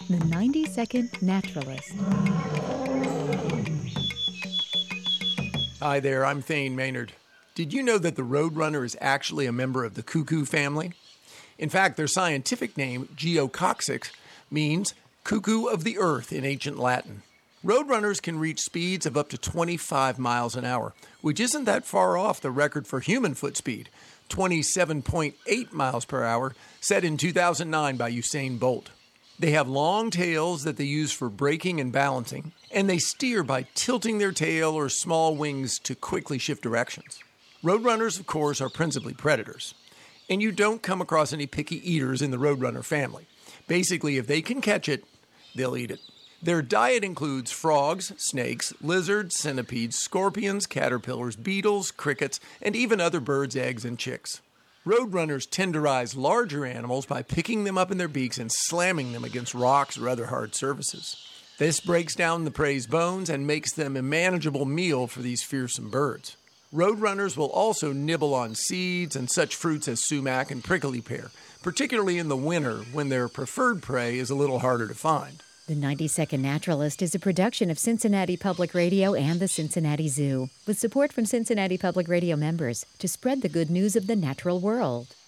The 90-Second Naturalist. Hi there, I'm Thane Maynard. Did you know that the roadrunner is actually a member of the cuckoo family? In fact, their scientific name, Geococcyx, means cuckoo of the earth in ancient Latin. Roadrunners can reach speeds of up to 25 miles an hour, which isn't that far off the record for human foot speed, 27.8 miles per hour, set in 2009 by Usain Bolt. They have long tails that they use for braking and balancing, and they steer by tilting their tail or small wings to quickly shift directions. Roadrunners, of course, are principally predators, and you don't come across any picky eaters in the roadrunner family. Basically, if they can catch it, they'll eat it. Their diet includes frogs, snakes, lizards, centipedes, scorpions, caterpillars, beetles, crickets, and even other birds' eggs and chicks. Roadrunners tenderize larger animals by picking them up in their beaks and slamming them against rocks or other hard surfaces. This breaks down the prey's bones and makes them a manageable meal for these fearsome birds. Roadrunners will also nibble on seeds and such fruits as sumac and prickly pear, particularly in the winter when their preferred prey is a little harder to find. The 90-Second Naturalist is a production of Cincinnati Public Radio and the Cincinnati Zoo, with support from Cincinnati Public Radio members to spread the good news of the natural world.